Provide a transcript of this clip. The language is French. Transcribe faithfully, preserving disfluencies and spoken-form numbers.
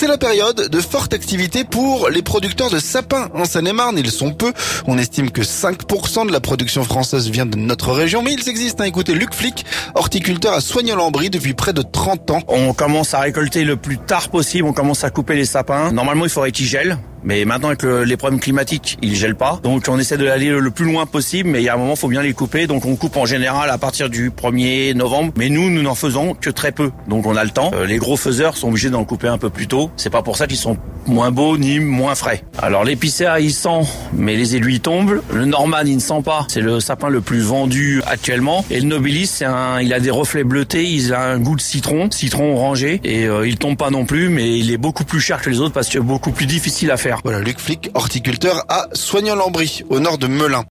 C'est la période de forte activité pour les producteurs de sapins. En Seine-et-Marne, ils sont peu. On estime que cinq pour cent de la production française vient de notre région, mais ils existent. Hein. Écoutez, Luc Flick, horticulteur à Soignes-en-Lambry depuis près de trente ans. On commence à récolter le plus tard possible, on commence à couper les sapins. Normalement, il faudrait qu'ils gèlent. Mais maintenant, avec le, les problèmes climatiques, ils gèlent pas. Donc, on essaie de aller le plus loin possible, mais il y a un moment, il faut bien les couper. Donc, on coupe en général à partir du premier novembre. Mais nous, nous n'en faisons que très peu. Donc, on a le temps. Euh, les gros faiseurs sont obligés d'en couper un peu plus tôt. C'est pas pour ça qu'ils sont moins beaux ni moins frais. Alors, l'épicéa, il sent, mais les aiguilles tombent. Le Norman, il ne sent pas. C'est le sapin le plus vendu actuellement. Et le Nobilis, c'est un, il a des reflets bleutés. Il a un goût de citron, citron orangé. Et euh, il tombe pas non plus, mais il est beaucoup plus cher que les autres parce que beaucoup plus difficile à faire. Voilà, Luc Flick, horticulteur à Soignes-en-Lambry, au nord de Melun.